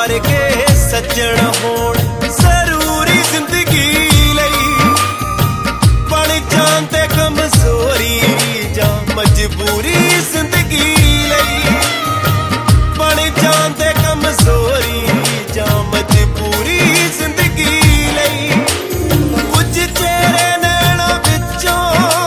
वर्गे सज्जण होण जरूरी जिंदगी लई, बण जांदे कमजोरी जां मजबूरी जिंदगी लई, बण जांदे कमजोरी जां मजबूरी जिंदगी लई। कुछ चेहरे नैना विचों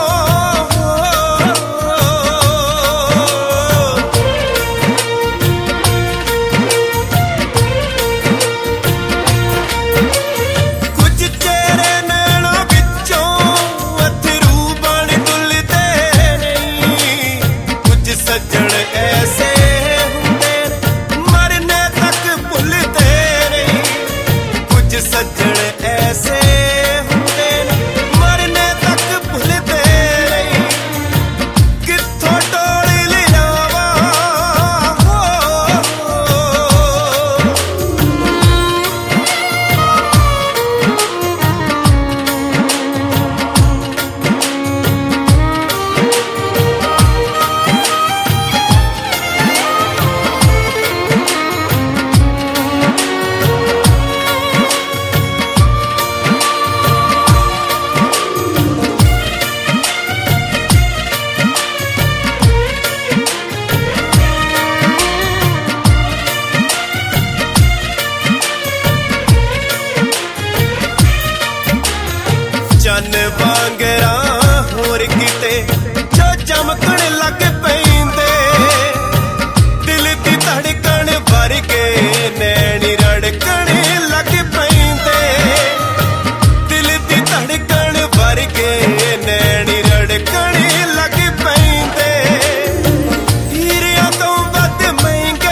सज्जण ऐसे हुंदे मरने तक भुलदे नहीं, कुछ सज्जण ऐसे हुंदे मरने तक भुलदे नहीं। कित्थों टोली लियावा चन वांगरा होर किते जो चमकण लग पैंदे, दिल दी धड़कन वर्गे नैनी रड़कण लग पैंदे, दिल दी धड़कन वर्गे नैनी रड़कण लग पैंदे। हीरियां तो वध महंगे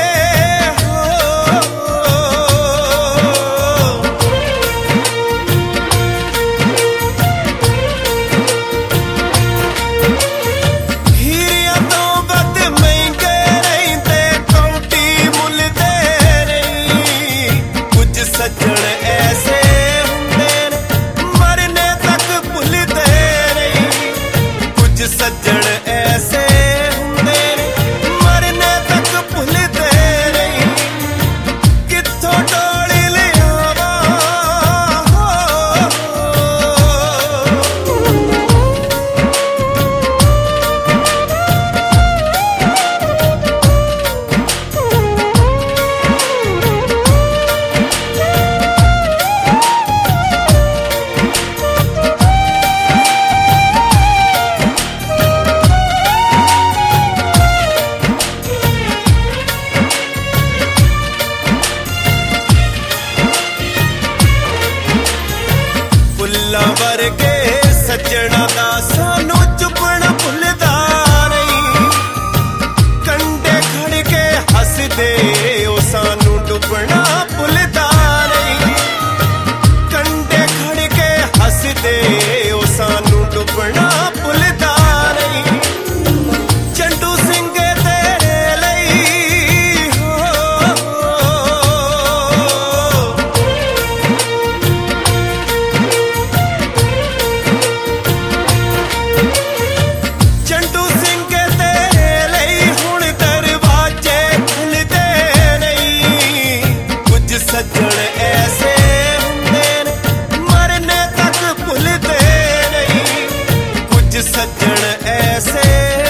सज्जण ऐसे हुंदे मरने तक भुलदे नहीं, कुछ सज्जण ऐसे हुंदे मरने तक भुलदे नहीं। कित्थों टोली लियावा वर्गे सज्जणा दा सानू चुपना भुलदा नहीं, कंडे खड़ के हसदे ओ सानू डुबना भुलदा नहीं, कंडे खड़ के हसदे ओ सानू डुबना भुलदा नहीं। चंडू सिंह तेरे लई चंडू सिंह तेरे लई हुण दरवाजे खुलदे नहीं, कुछ सज्जण ऐसे हुंदे मरने तक भुलदे नहीं, कुछ सज्जण ऐसे